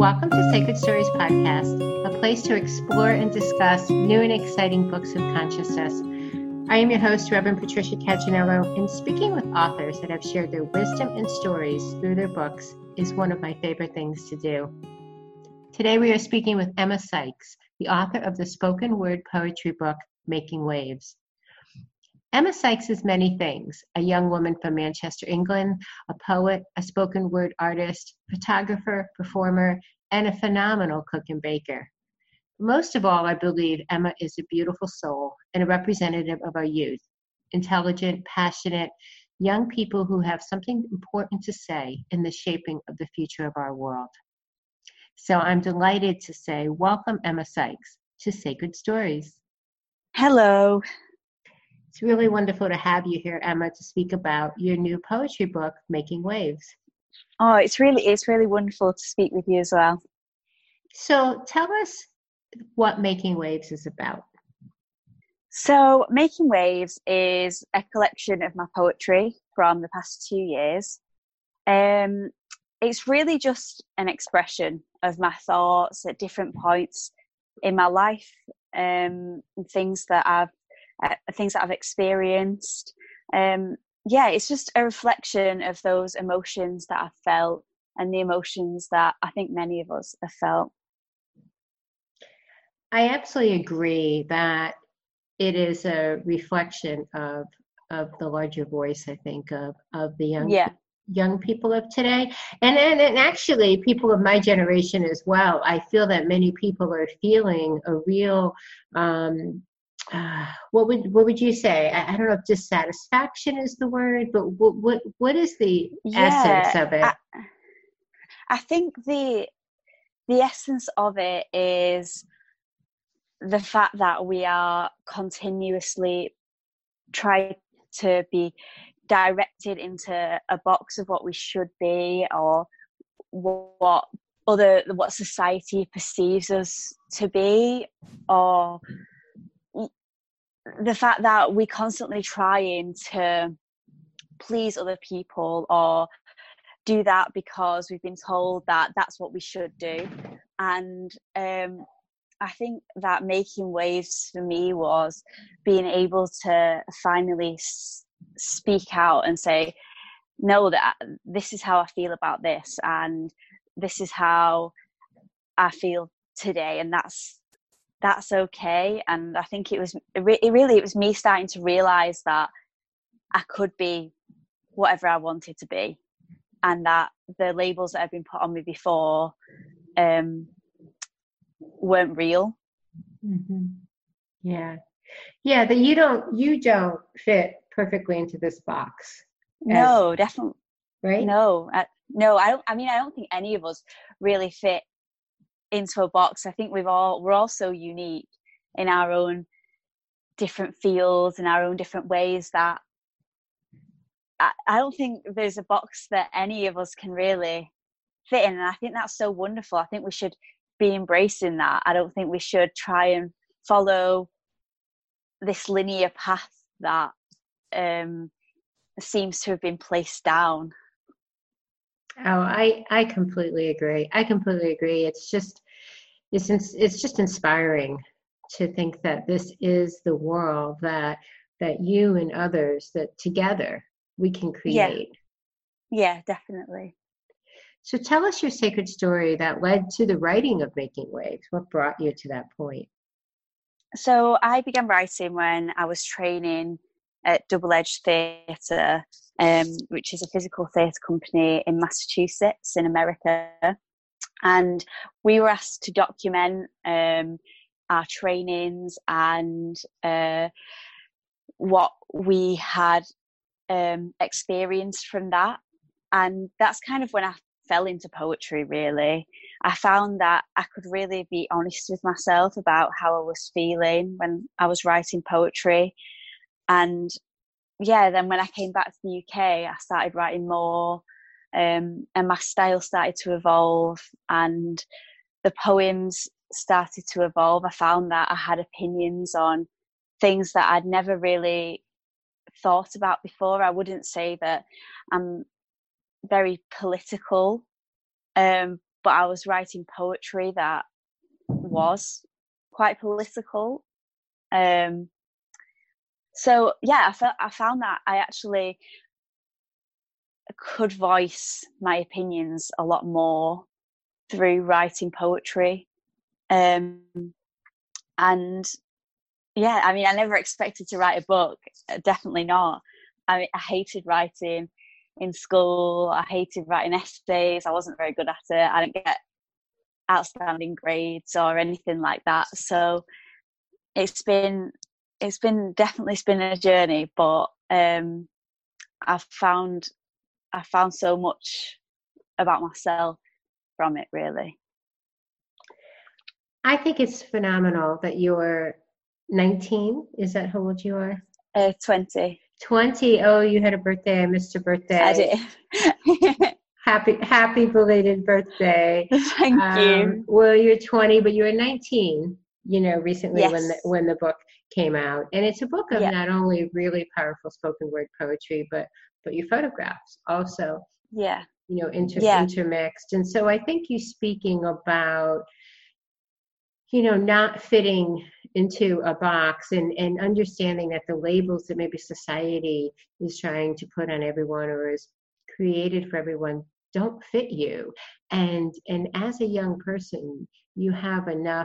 Welcome to Sacred Stories Podcast, a place to explore and discuss new and exciting books of consciousness. I am your host, Reverend Patricia Caginello, and speaking with authors that have shared their wisdom and stories through their books is one of my favorite things to do. Today we are speaking with Emma Sykes, the author of the spoken word poetry book, Making Waves. Emma Sykes is many things: a young woman from Manchester, England, a poet, a spoken word artist, photographer, performer, and a phenomenal cook and baker. Most of all, I believe Emma is a beautiful soul and a representative of our youth, intelligent, passionate, young people who have something important to say in the shaping of the future of our world. So I'm delighted to say, welcome Emma Sykes to Sacred Stories. Hello. It's really wonderful to have you here, Emma, to speak about your new poetry book, Making Waves. Oh, it's really wonderful to speak with you as well. So tell us what Making Waves is about. So Making Waves is a collection of my poetry from the past 2 years. It's really just an expression of my thoughts at different points in my life, things that I've experienced. It's just a reflection of those emotions that I've felt and the emotions that I think many of us have felt. I absolutely agree that it is a reflection of the larger voice, I think, of the young people of today. And actually people of my generation as well. I feel that many people are feeling a real what would you say? I don't know if dissatisfaction is the word, but what is the essence of it? I think the essence of it is the fact that we are continuously trying to be directed into a box of what we should be, or what society perceives us to be, or the fact that we're constantly trying to please other people or do that because we've been told that that's what we should do. And I think that Making Waves for me was being able to finally speak out and say, no, that this is how I feel about this, and this is how I feel today, and that's okay. And I think it was me starting to realize that I could be whatever I wanted to be, and that the labels that have been put on me before weren't real. Mm-hmm. That you don't fit perfectly into this box. No, definitely. Right? No, I don't think any of us really fit into a box. I think we're all so unique in our own different fields and our own different ways that I don't think there's a box that any of us can really fit in. And I think that's so wonderful. I think we should be embracing that. I don't think we should try and follow this linear path that seems to have been placed down. Oh, I completely agree. It's just inspiring to think that this is the world that you and others, that together we can create. Yeah, definitely. So tell us your sacred story that led to the writing of Making Waves. What brought you to that point? So I began writing when I was training at Double Edge Theatre, which is a physical theatre company in Massachusetts in America. And we were asked to document our trainings and what we had experienced from that. And that's kind of when I fell into poetry, really. I found that I could really be honest with myself about how I was feeling when I was writing poetry. And then when I came back to the UK, I started writing more, and my style started to evolve, and the poems started to evolve. I found that I had opinions on things that I'd never really thought about before. I wouldn't say that I'm very political, but I was writing poetry that was quite political. So yeah, I found that I actually could voice my opinions a lot more through writing poetry. And yeah, I mean, I never expected to write a book. Definitely not. I mean, I hated writing in school. I hated writing essays. I wasn't very good at it. I didn't get outstanding grades or anything like that. So it's been definitely been a journey, but I've found so much about myself from it, really. I think it's phenomenal that you're 19. Is that how old you are? 20. 20. Oh, you had a birthday. I missed your birthday. I did. Happy belated birthday. Thank you. Well, you're 20, but you were 19, recently. Yes. when the book came out. And it's a book of not only really powerful spoken word poetry, but your photographs also, intermixed. And so I think you speaking about, not fitting into a box and understanding that the labels that maybe society is trying to put on everyone or is created for everyone don't fit you. And as a young person, you have enough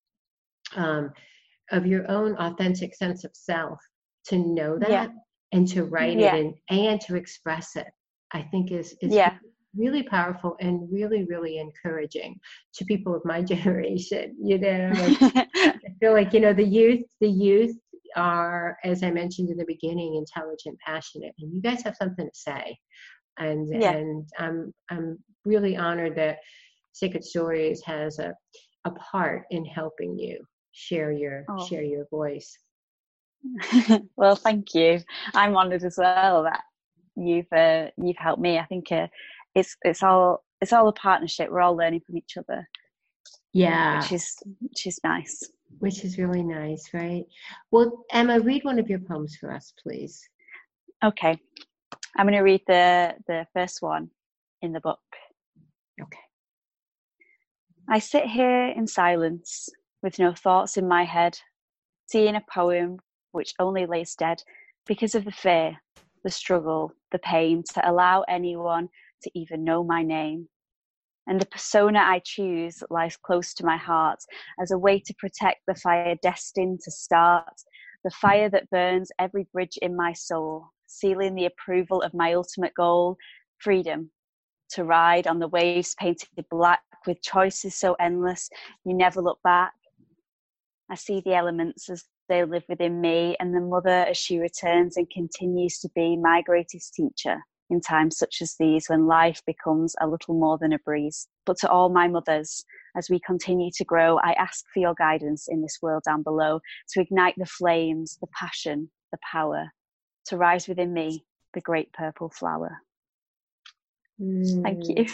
of your own authentic sense of self to know that and to write it and to express it. I think is really powerful and really, really encouraging to people of my generation. I feel like, the youth are, as I mentioned in the beginning, intelligent, passionate, and you guys have something to say. And I'm really honored that Sacred Stories has a part in helping you share your voice. Well, thank you. I'm honored as well that you've helped me. I think it's all a partnership. We're all learning from each other. Yeah, which is nice. Which is really nice, right? Well, Emma, read one of your poems for us, please. Okay, I'm going to read the first one in the book. Okay. I sit here in silence with no thoughts in my head, seeing a poem which only lays dead because of the fear, the struggle, the pain to allow anyone to even know my name. And the persona I choose lies close to my heart as a way to protect the fire destined to start, the fire that burns every bridge in my soul, sealing the approval of my ultimate goal, freedom, to ride on the waves painted black with choices so endless you never look back. I see the elements as they live within me, and the mother as she returns and continues to be my greatest teacher in times such as these when life becomes a little more than a breeze. But to all my mothers, as we continue to grow, I ask for your guidance in this world down below, to ignite the flames, the passion, the power, to rise within me, the great purple flower. Thank you.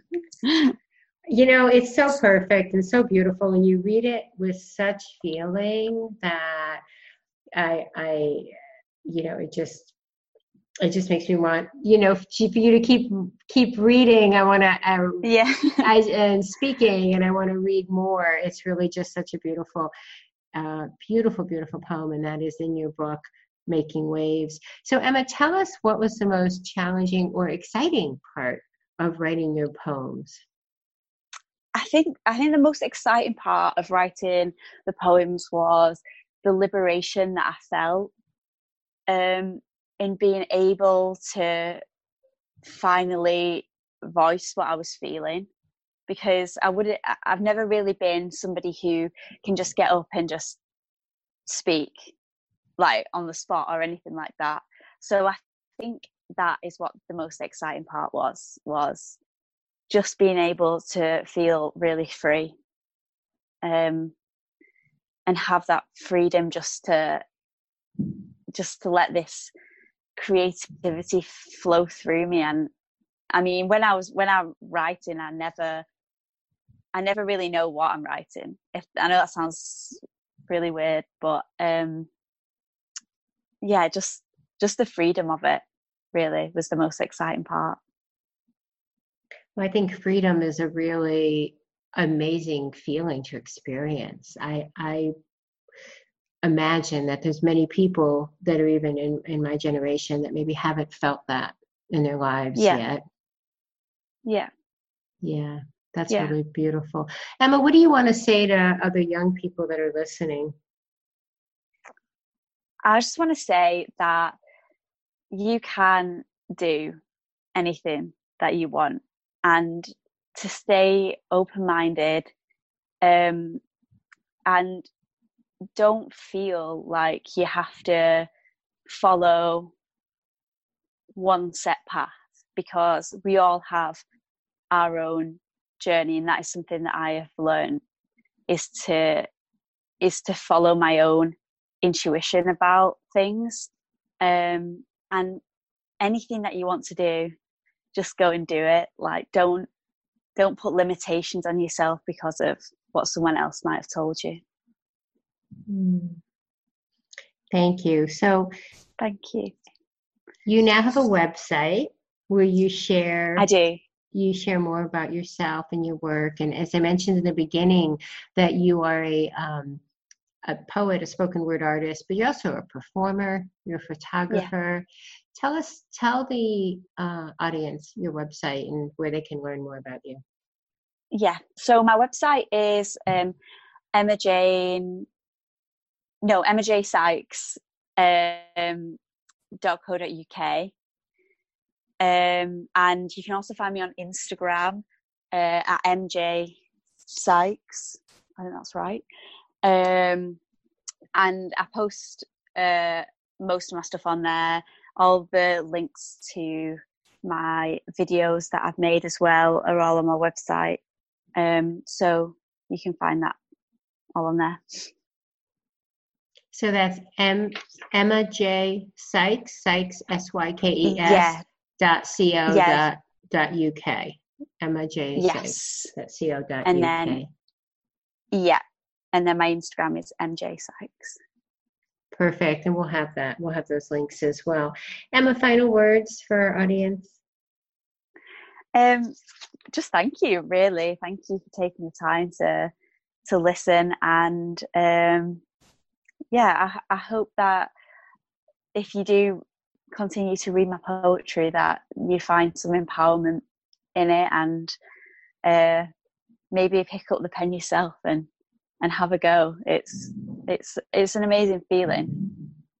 It's so perfect and so beautiful, and you read it with such feeling that it just makes me want, for you to keep reading. I want to, and speaking, and I want to read more. It's really just such a beautiful, beautiful poem, and that is in your book, Making Waves. So Emma, tell us, what was the most challenging or exciting part of writing your poems? I think the most exciting part of writing the poems was the liberation that I felt in being able to finally voice what I was feeling, because I've never really been somebody who can just get up and just speak like on the spot or anything like that. So I think that is what the most exciting part was just being able to feel really free, and have that freedom just to let this creativity flow through me. And I mean, when I'm writing, I never really know what I'm writing. I know that sounds really weird, but just the freedom of it really was the most exciting part. Well, I think freedom is a really amazing feeling to experience. I imagine that there's many people that are even in my generation that maybe haven't felt that in their lives Yeah. yet. Yeah. Yeah, that's Yeah. really beautiful. Emma, what do you want to say to other young people that are listening? I just want to say that you can do anything that you want, and to stay open-minded, and don't feel like you have to follow one set path, because we all have our own journey, and that is something that I have learned, is to follow my own intuition about things, and anything that you want to do, just go and do it. Like, don't put limitations on yourself because of what someone else might have told you. Thank you. So Thank you. you now have a website where you share. I do. You share more about yourself and your work. And as I mentioned in the beginning, that you are a poet, a spoken word artist, but you're also a performer, you're a photographer. Yeah. Tell the audience your website and where they can learn more about you. Yeah. So my website is Emma J Sykes .co.uk. And you can also find me on Instagram at MJ Sykes. I think that's right. And I post most of my stuff on there. All the links to my videos that I've made as well are all on my website. So you can find that all on there. So that's Emma J Sykes, SYKES, Yeah. .co.uk. Emma J Sykes, .co.uk. And then, yeah. And then my Instagram is MJ Sykes. Perfect. And we'll have that. We'll have those links as well. Emma, final words for our audience? Just thank you, really. Thank you for taking the time to listen. And I hope that if you do continue to read my poetry, that you find some empowerment in it, and maybe pick up the pen yourself and have a go. It's an amazing feeling.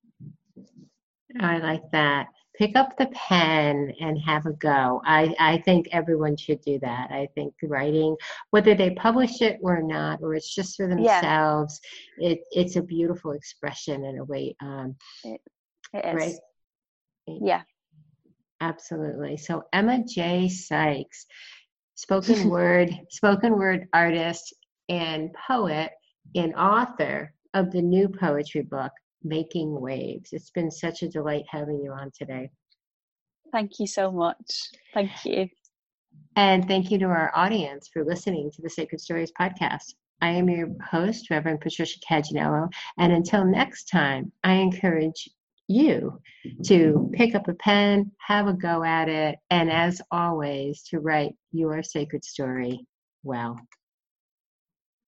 I like that. Pick up the pen and have a go. I think everyone should do that. I think writing, whether they publish it or not, or it's just for themselves, it's a beautiful expression in a way. It is. Right? Yeah. Absolutely. So Emma J Sykes, spoken word artist and poet and author of the new poetry book, Making Waves. It's been such a delight having you on today. Thank you so much. Thank you. And thank you to our audience for listening to the Sacred Stories podcast. I am your host, Reverend Patricia Caginello. And until next time, I encourage you to pick up a pen, have a go at it, and as always, to write your sacred story well.